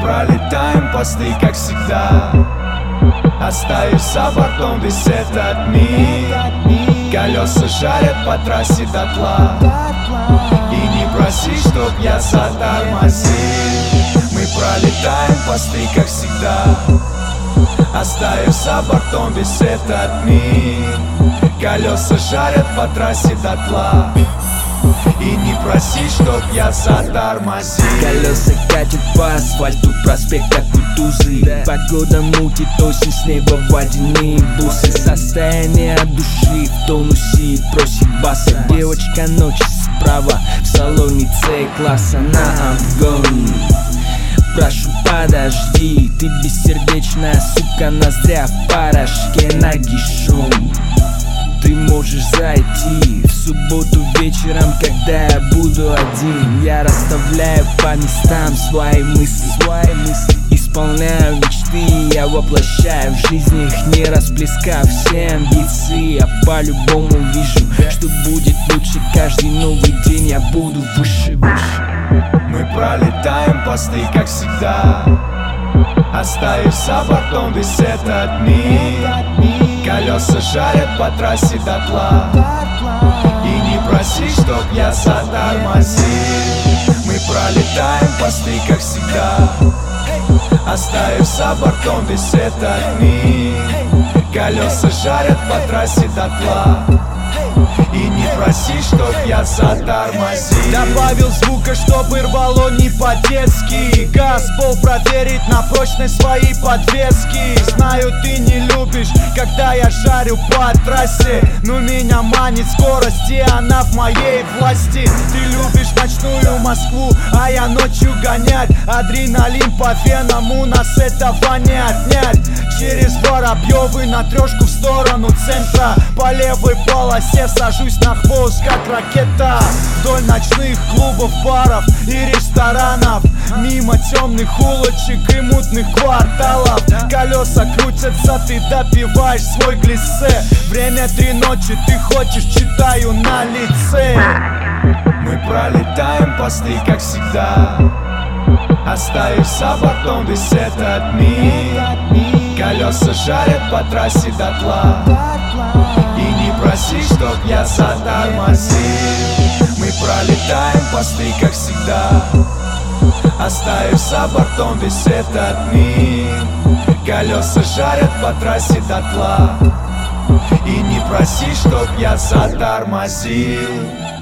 пролетаем посты, как всегда, оставив за бортом весь этот мир. Колеса жарят по трассе дотла, и не проси, чтоб я затормозил. Мы пролетаем посты, как всегда, оставив за бортом весь этот мир. Колеса жарят по трассе дотла, и не проси, чтоб я затормозил. Колеса катят по асфальту, проспект как Кутузы. Погода мутит, осень, с неба водяные бусы. Состояние души в тонусе, просит баса. Девочка ночи справа, в салоне С-класса на обгон. Прошу, подожди, ты бессердечная сука, ноздря в порошке, нагишом. Ты можешь зайти в субботу вечером, когда я буду один. Я расставляю по местам свои мысли, исполняю мечты, я воплощаю в жизнь их, не расплескав все амбиции. Я по-любому вижу, что будет лучше. Каждый новый день я буду выше. Мы пролетаем посты, как всегда, оставив за бортом весь этот мир. Колеса жарят по трассе дотла, и не проси, чтоб я затормозил. Мы пролетаем посты, как всегда, оставив за бортом весь этот мир. Колеса жарят по трассе дотла, и не проси, чтоб я затормозил. Добавил звука, чтобы рвало не по-детски. Газ, пол проверить на прочность своей подвески. Знаю, ты не любишь, когда я жарю по трассе, но меня манит скорость, и она в моей власти. Ты любишь ночную Москву, а я ночью гонять. Адреналин по венам, у нас этого не отнять. Через Воробьёвы на трешку в сторону центра. По левой полосе сажусь на хвост, как ракета. Вдоль ночных клубов, баров и ресторанов, мимо темных улочек и мутных кварталов. Колеса крутятся, ты допиваешь свой глиссе. Время 3 ночи, ты хочешь, читаю на лице. Мы пролетаем посты, как всегда, оставив за бортом весь этот мир. Колеса жарят по трассе дотла, и не проси, чтоб я затормозил. Мы пролетаем посты, как всегда, оставив за бортом весь этот мир. Колеса жарят по трассе дотла, и не проси, чтоб я затормозил.